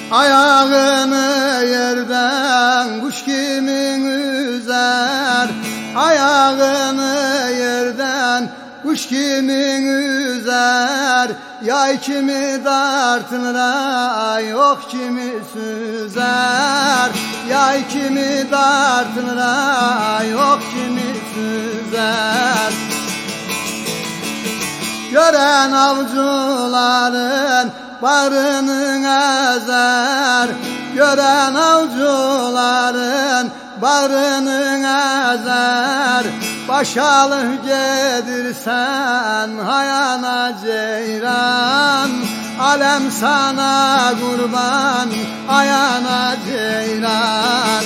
Ayağını yerden kuş kimin üzer, ayağını yerden kuş kimin üzer, yay kimi dartılır ay ok kimi süzer, yay kimi dartılır ay ok kimi süzer. Gören avcıların bağrını ezer, gören avcıların bağrını ezer. Başalı gedirsen hayana ceyran, alem sana kurban ayana ceyran.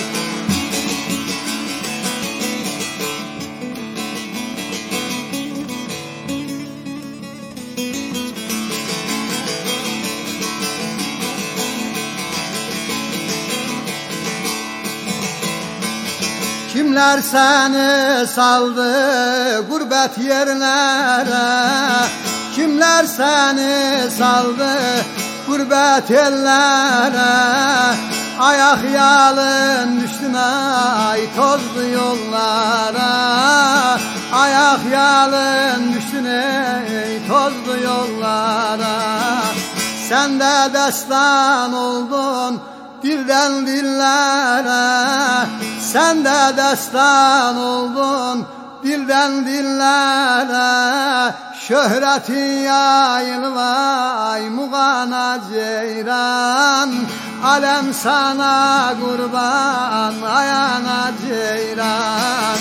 Kimler seni saldı gurbet yerlere, kimler seni saldı gurbet ellere. Ayak yalın düştün ay tozlu yollara, ayak yalın düştün ey tozlu yollara. Sen de destan oldun dilden dillere, sen de destan oldun dilden dillere. Şöhretin yayılmay mugana ceyran, alem sana kurban ayana ceyran.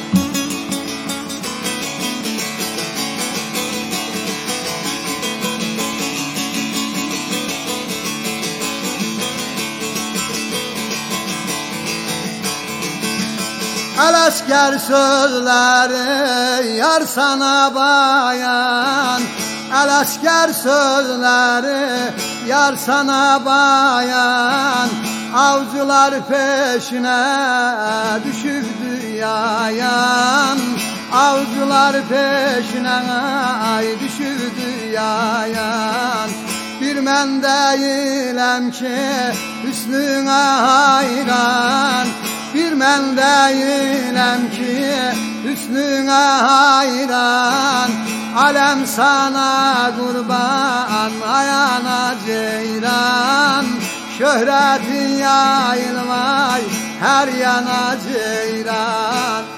El asker sözleri yar sana bayan, el asker sözleri yar sana bayan. Avcılar peşine düşürdü yayan, avcılar peşine ay düşürdü yayan. Bir men değilim ki hüsnüne hayran, bir men değilim ki hüsnüne hayran. Alem sana kurban ayana ceyran, şöhretin yayılmay her yana ceyran.